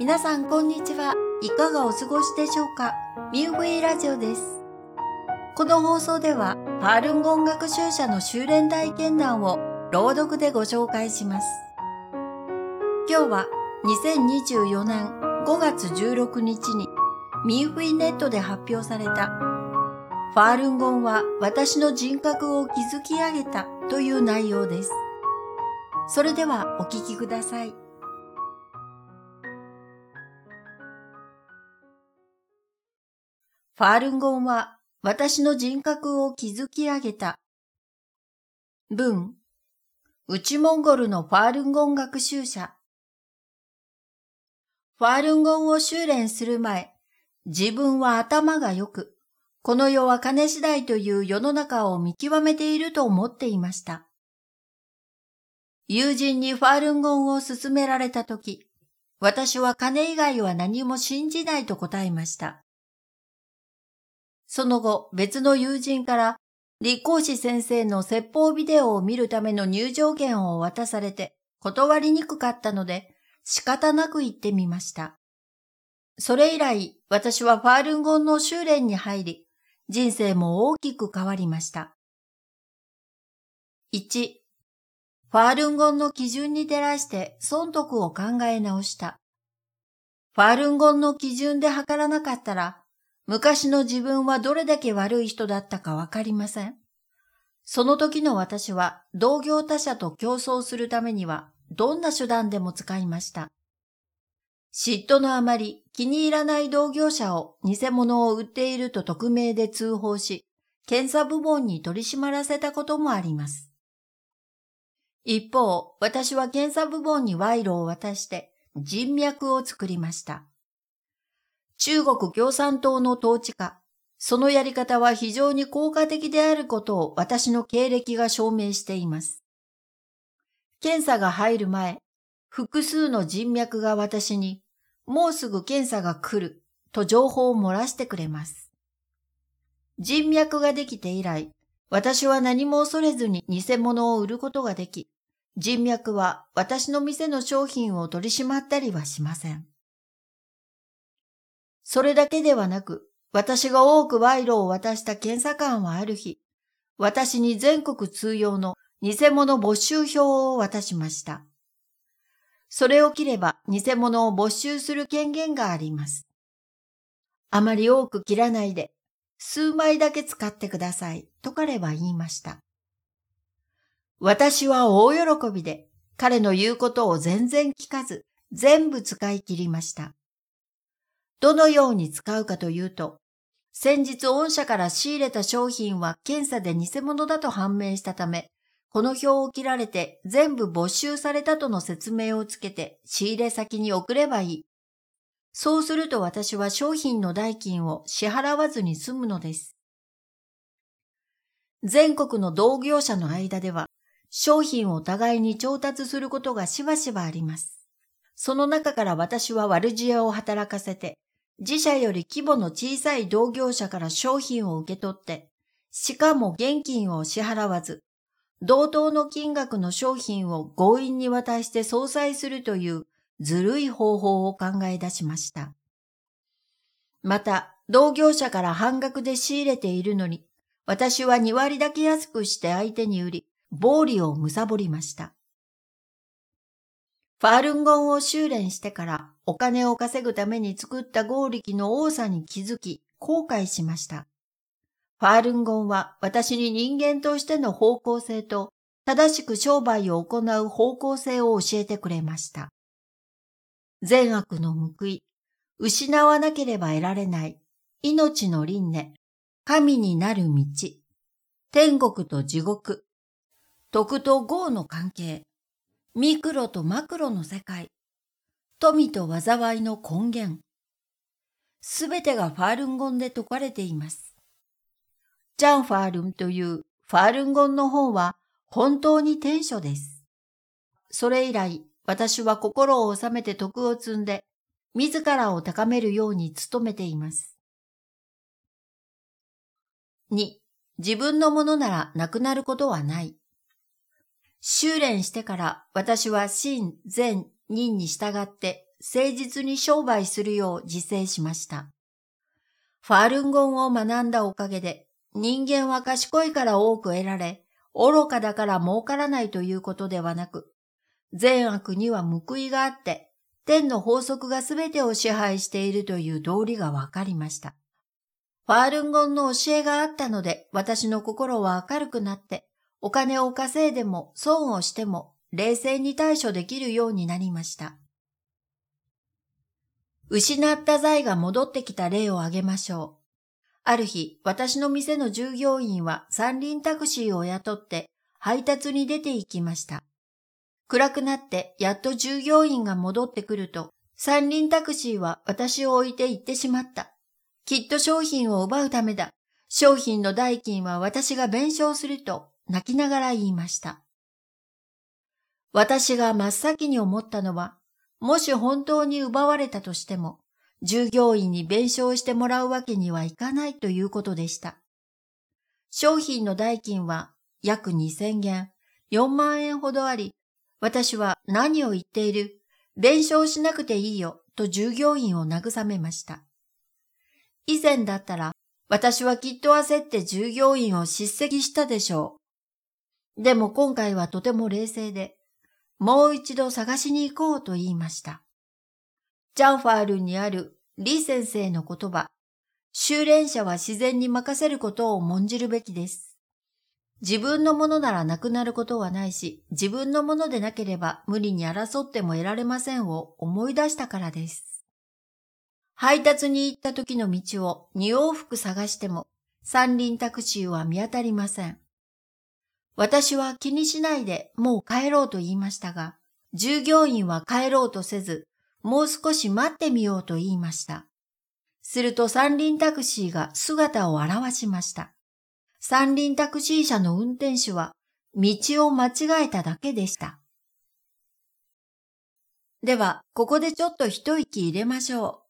皆さんこんにちは。いかがお過ごしでしょうか。ミューフィーラジオです。この放送ではファールンゴン学習者の修練体験談を朗読でご紹介します。今日は2024年5月16日にミューフィーネットで発表されたファールンゴンは私の人格を築き上げたという内容です。それではお聞きください。ファールンゴンは私の人格を築き上げた。文、内モンゴルのファールンゴン学習者。ファールンゴンを修練する前、自分は頭が良く、この世は金次第という世の中を見極めていると思っていました。友人にファールンゴンを勧められたとき、私は金以外は何も信じないと答えました。その後、別の友人から李光志先生の説法ビデオを見るための入場券を渡されて断りにくかったので仕方なく行ってみました。それ以来、私はファールンゴンの修練に入り、人生も大きく変わりました。1、ファールンゴンの基準に照らして損得を考え直した。ファールンゴンの基準で測らなかったら、昔の自分はどれだけ悪い人だったかわかりません。その時の私は同業他社と競争するためにはどんな手段でも使いました。嫉妬のあまり気に入らない同業者を偽物を売っていると匿名で通報し、検査部門に取り締まらせたこともあります。一方、私は検査部門に賄賂を渡して人脈を作りました。中国共産党の統治下、そのやり方は非常に効果的であることを私の経歴が証明しています。検査が入る前、複数の人脈が私に、もうすぐ検査が来ると情報を漏らしてくれます。人脈ができて以来、私は何も恐れずに偽物を売ることができ、人脈は私の店の商品を取り締まったりはしません。それだけではなく、私が多く賄賂を渡した検査官はある日、私に全国通用の偽物没収票を渡しました。それを切れば偽物を没収する権限があります。あまり多く切らないで、数枚だけ使ってください、と彼は言いました。私は大喜びで、彼の言うことを全然聞かず、全部使い切りました。どのように使うかというと、先日御社から仕入れた商品は検査で偽物だと判明したため、この表を切られて全部没収されたとの説明をつけて仕入れ先に送ればいい。そうすると私は商品の代金を支払わずに済むのです。全国の同業者の間では、商品を互いに調達することがしばしばあります。その中から私は悪知恵を働かせて、自社より規模の小さい同業者から商品を受け取って、しかも現金を支払わず、同等の金額の商品を強引に渡して相殺するというずるい方法を考え出しました。また、同業者から半額で仕入れているのに、私は2割だけ安くして相手に売り、暴利を貪りました。ファールンゴンを修練してからお金を稼ぐために作った合力の多さに気づき後悔しました。ファールンゴンは私に人間としての方向性と正しく商売を行う方向性を教えてくれました。善悪の報い、失わなければ得られない命の輪廻、神になる道、天国と地獄、徳と業の関係、ミクロとマクロの世界、富と災いの根源。すべてがファールンゴンで説かれています。ジャン・ファールンというファールンゴンの本は本当に天書です。それ以来、私は心を収めて徳を積んで、自らを高めるように努めています。2、自分のものならなくなることはない。修練してから私は真、善、忍に従って誠実に商売するよう自制しました。ファールンゴンを学んだおかげで、人間は賢いから多く得られ、愚かだから儲からないということではなく、善悪には報いがあって、天の法則がすべてを支配しているという道理がわかりました。ファールンゴンの教えがあったので、私の心は明るくなって、お金を稼いでも損をしても冷静に対処できるようになりました。失った財が戻ってきた例を挙げましょう。ある日、私の店の従業員は三輪タクシーを雇って配達に出て行きました。暗くなってやっと従業員が戻ってくると、三輪タクシーは私を置いて行ってしまった。きっと商品を奪うためだ。商品の代金は私が弁償すると泣きながら言いました。私が真っ先に思ったのは、もし本当に奪われたとしても、従業員に弁償してもらうわけにはいかないということでした。商品の代金は約2000元、4万円ほどあり、私は何を言っている、弁償しなくていいよと従業員を慰めました。以前だったら私はきっと焦って従業員を叱責したでしょう。でも今回はとても冷静で、もう一度探しに行こうと言いました。ジャンファールにある李先生の言葉、修練者は自然に任せることを重んじるべきです。自分のものならなくなることはないし、自分のものでなければ無理に争っても得られませんを思い出したからです。配達に行った時の道を2往復探しても、三輪タクシーは見当たりません。私は気にしないでもう帰ろうと言いましたが、従業員は帰ろうとせず、もう少し待ってみようと言いました。すると三輪タクシーが姿を現しました。三輪タクシー車の運転手は道を間違えただけでした。では、ここでちょっと一息入れましょう。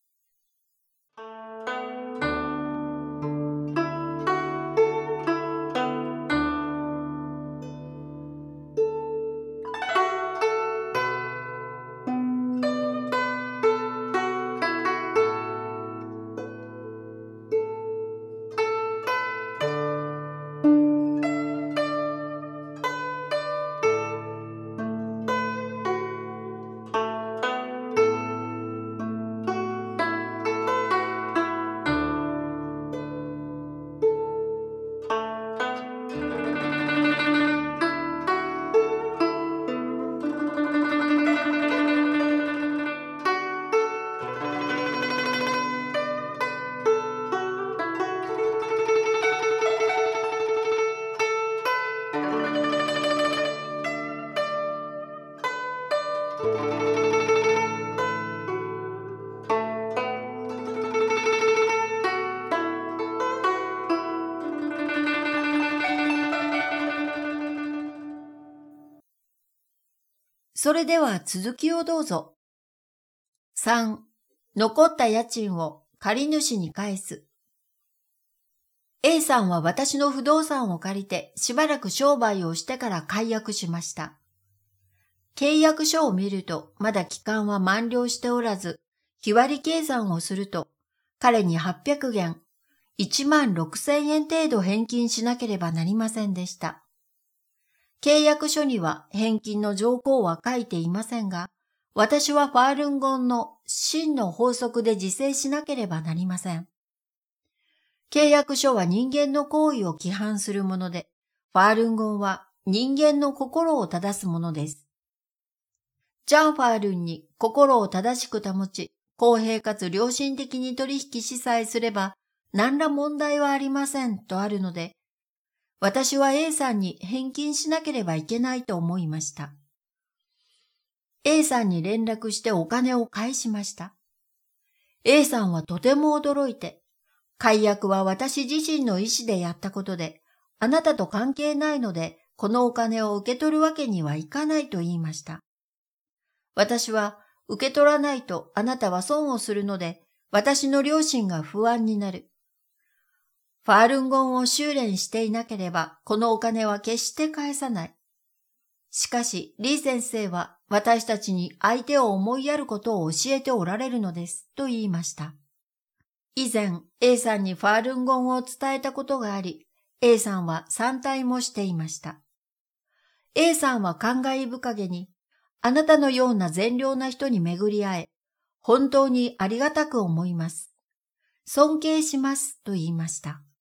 それでは続きをどうぞ。3. 残った家賃を借り主に返す。A さんは私の不動産を借りてしばらく商売をしてから解約しました。契約書を見るとまだ期間は満了しておらず、日割り計算をすると彼に800元、16,000円程度返金しなければなりませんでした。契約書には返金の条項は書いていませんが、私はファールンゴンの真の法則で自制しなければなりません。契約書は人間の行為を規範するもので、ファールンゴンは人間の心を正すものです。ジャンファールンに心を正しく保ち、公平かつ良心的に取引しさえすれば、何ら問題はありませんとあるので、私は A さんに返金しなければいけないと思いました。A さんに連絡してお金を返しました。A さんはとても驚いて、解約は私自身の意思でやったことで、あなたと関係ないので、このお金を受け取るわけにはいかないと言いました。私は、受け取らないとあなたは損をするので、私の良心が不安になる。ファールンゴンを修練していなければ、このお金は決して返さない。 しかし、李先生は私たちに相手を思いやることを教えておられるのです、と言いました。以前、A さんにファールンゴンを伝えたことがあり、A さんは賛嘆もしていました。A さんは感慨深げに、あなたのような善良な人に巡り会え、本当にありがたく思います。尊敬します、と言いました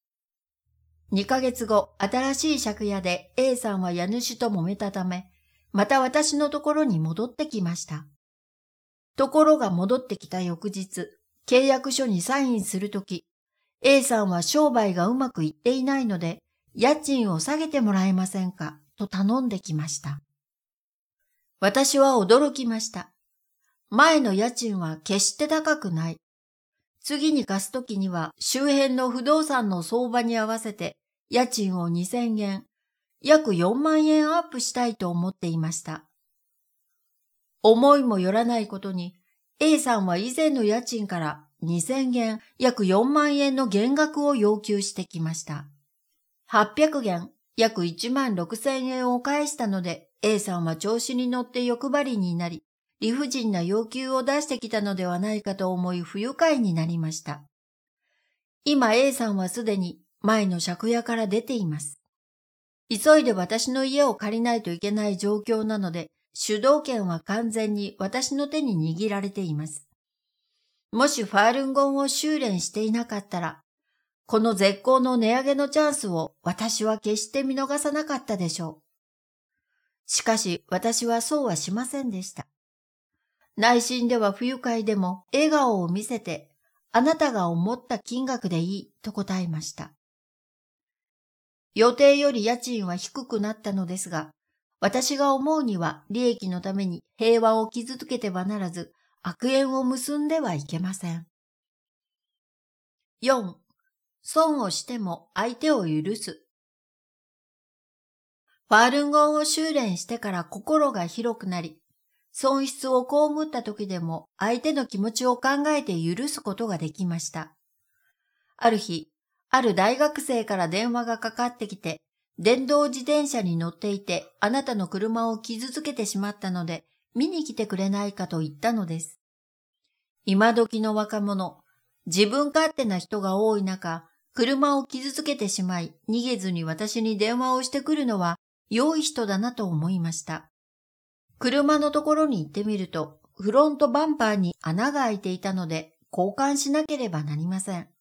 。2ヶ月後、新しい借家で A さんは家主と揉めたため、また私のところに戻ってきました。ところが戻ってきた翌日、契約書にサインするとき、A さんは商売がうまくいっていないので、家賃を下げてもらえませんか、と頼んできました。私は驚きました。前の家賃は決して高くない。次に貸すときには周辺の不動産の相場に合わせて家賃を2000円、約4万円アップしたいと思っていました。思いもよらないことに A さんは以前の家賃から2000円、約4万円の減額を要求してきました。800元、約1万6000円を返したので A さんは調子に乗って欲張りになり、理不尽な要求を出してきたのではないかと思い不愉快になりました。今 A さんはすでに前の借家から出ています。急いで私の家を借りないといけない状況なので、主導権は完全に私の手に握られています。もしファールンゴンを修練していなかったら、この絶好の値上げのチャンスを私は決して見逃さなかったでしょう。しかし私はそうはしませんでした。内心では不愉快でも笑顔を見せて、あなたが思った金額でいいと答えました。予定より家賃は低くなったのですが、私が思うには利益のために平和を築けてはならず、悪縁を結んではいけません。4. 損をしても相手を許す。ファールンゴンを修練してから心が広くなり、損失を被った時でも相手の気持ちを考えて許すことができました。ある日、ある大学生から電話がかかってきて、電動自転車に乗っていてあなたの車を傷つけてしまったので見に来てくれないかと言ったのです。今時の若者、自分勝手な人が多い中、車を傷つけてしまい逃げずに私に電話をしてくるのは良い人だなと思いました。車のところに行ってみると、フロントバンパーに穴が開いていたので、交換しなければなりません。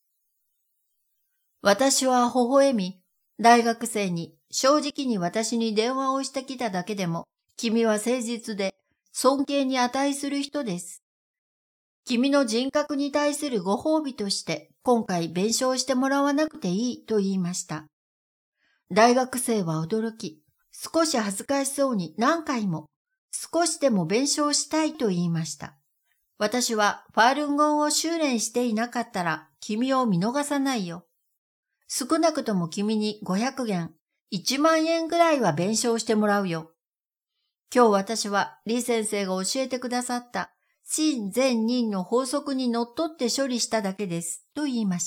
私は微笑み、大学生に正直に私に電話をしてきただけでも、君は誠実で尊敬に値する人です。君の人格に対するご褒美として、今回弁償してもらわなくていいと言いました。大学生は驚き、少し恥ずかしそうに何回も、少しでも弁償したいと言いました。私はファールンゴンを修練していなかったら君を見逃さないよ。少なくとも君に500元、1万円ぐらいは弁償してもらうよ。今日私は李先生が教えてくださった真善人の法則にのっとって処理しただけですと言いました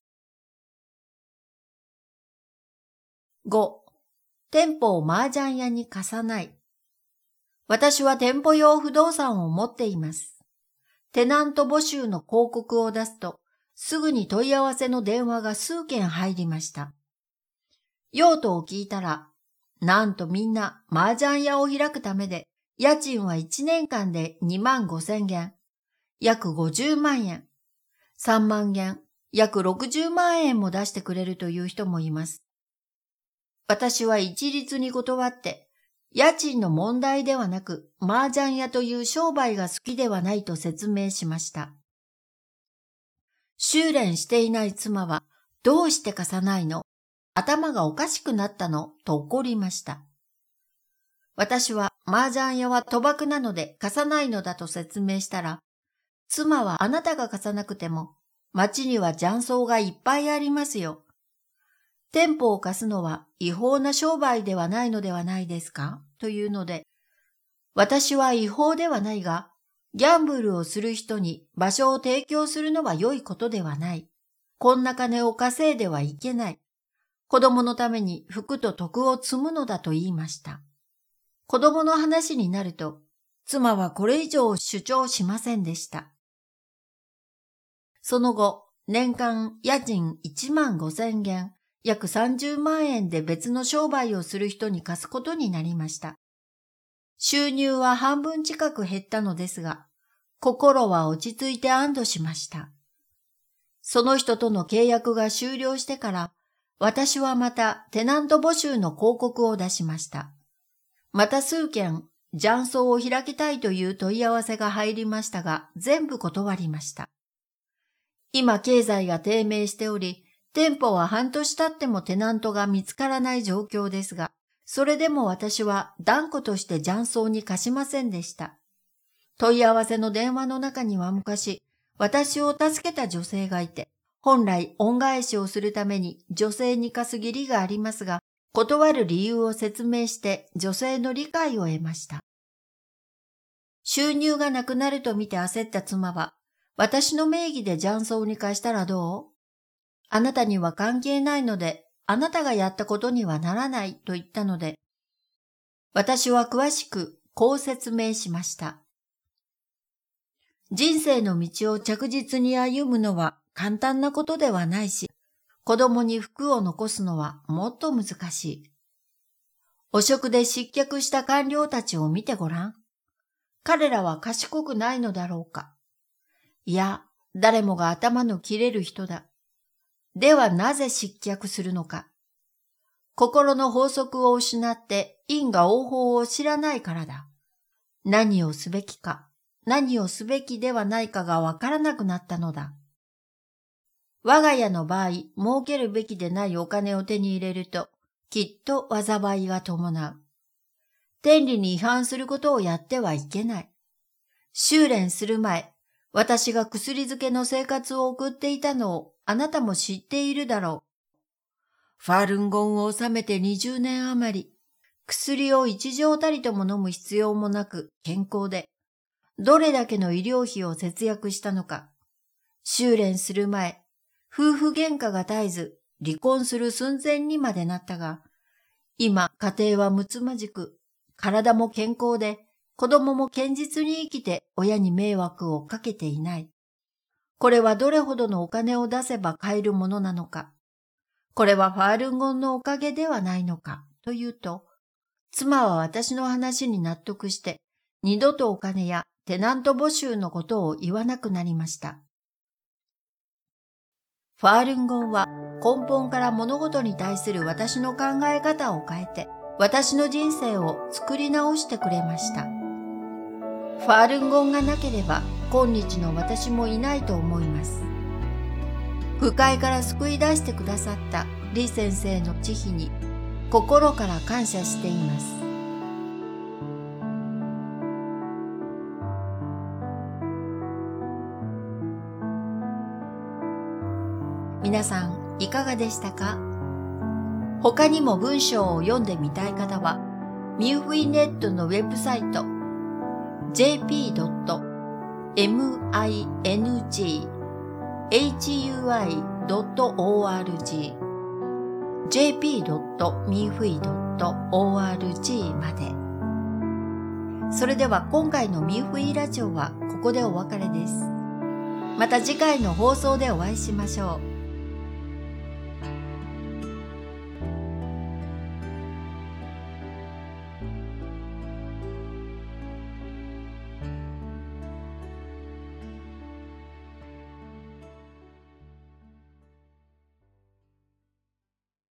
。5. 店舗を麻雀屋に貸さない。私は店舗用不動産を持っています。テナント募集の広告を出すと、すぐに問い合わせの電話が数件入りました。用途を聞いたら、なんとみんな麻雀屋を開くためで、家賃は1年間で2万5千元、約50万円、3万元、約60万円も出してくれるという人もいます。私は一律に断って、家賃の問題ではなく、麻雀屋という商売が好きではないと説明しました。修練していない妻は、どうして貸さないの？頭がおかしくなったの？と怒りました。私は麻雀屋は賭博なので貸さないのだと説明したら、妻はあなたが貸さなくても、町には雀荘がいっぱいありますよ。店舗を貸すのは違法な商売ではないのではないですか？というので、私は違法ではないが、ギャンブルをする人に場所を提供するのは良いことではない。こんな金を稼いではいけない。子供のために服と徳を積むのだと言いました。 子供の話になると、妻はこれ以上主張しませんでした。その後、年間家賃15,000元、約30万円で別の商売をする人に貸すことになりました。収入は半分近く減ったのですが、心は落ち着いて安堵しました。その人との契約が終了してから、私はまたテナント募集の広告を出しました。また数件、雀荘を開きたいという問い合わせが入りましたが、全部断りました。今経済が低迷しており、店舗は半年経ってもテナントが見つからない状況ですが、それでも私は断固として雀荘に貸しませんでした。問い合わせの電話の中には昔、私を助けた女性がいて、本来恩返しをするために女性に貸す義理がありますが、断る理由を説明して女性の理解を得ました。収入がなくなると見て焦った妻は、私の名義で雀荘に貸したらどう？あなたには関係ないので、あなたがやったことにはならないと言ったので、私は詳しくこう説明しました。人生の道を着実に歩むのは簡単なことではないし、子供に服を残すのはもっと難しい。汚職で失脚した官僚たちを見てごらん。彼らは賢くないのだろうか。いや、誰もが頭の切れる人だ。ではなぜ失脚するのか。心の法則を失って因果応報を知らないからだ。何をすべきか、何をすべきではないかがわからなくなったのだ。我が家の場合、儲けるべきでないお金を手に入れると、きっと災いが伴う。天理に違反することをやってはいけない。修練する前、私が薬漬けの生活を送っていたのをあなたも知っているだろう。ファールンゴンを治めて20年余り、薬を一錠たりとも飲む必要もなく健康で、どれだけの医療費を節約したのか。修練する前、夫婦喧嘩が絶えず離婚する寸前にまでなったが、今家庭はむつまじく、体も健康で、子供も堅実に生きて親に迷惑をかけていない。これはどれほどのお金を出せば買えるものなのか。これはファールンゴンのおかげではないのか、というと、妻は私の話に納得して、二度とお金やテナント募集のことを言わなくなりました。ファールンゴンは根本から物事に対する私の考え方を変えて、私の人生を作り直してくれました。ファールンゴンがなければ今日の私もいないと思います。不快から救い出してくださった李先生の慈悲に心から感謝しています。皆さんいかがでしたか？他にも文章を読んでみたい方は、ミューフィーネットのウェブサイト jp.minghui.org jp.mifui.org まで。それでは今回のミューフィーラジオはここでお別れです。また次回の放送でお会いしましょう。